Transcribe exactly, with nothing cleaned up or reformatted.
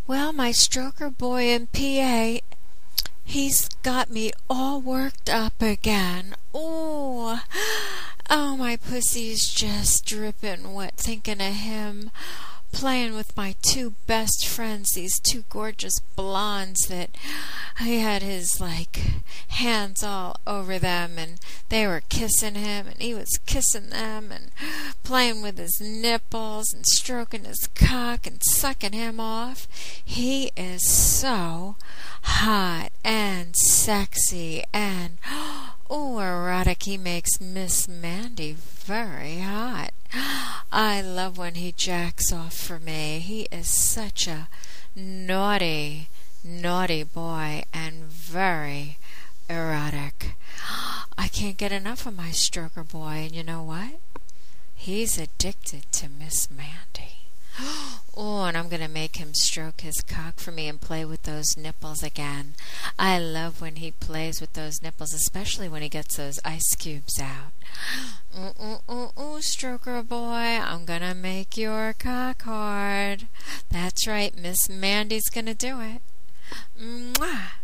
Well, my stroker boy in P A, he's got me all worked up again. Oh, oh, my pussy's just dripping wet thinking of him playing with my two best friends, these two gorgeous blondes that he had his, like, hands all over them, and they were kissing him, and he was kissing them, and playing with his nipples, and stroking his cock, and sucking him off. He is so hot, and sexy, and, oh, erotic. He makes Miss Mandy very hot. I love when he jacks off for me. He is such a naughty, naughty boy and very erotic. I can't get enough of my stroker boy, and you know what? He's addicted to Miss Mandy. Oh, and I'm going to make him stroke his cock for me and play with those nipples again. I love when he plays with those nipples, especially when he gets those ice cubes out. Ooh, ooh, ooh, ooh, stroker boy, I'm going to make your cock hard. That's right, Miss Mandy's going to do it. Mwah!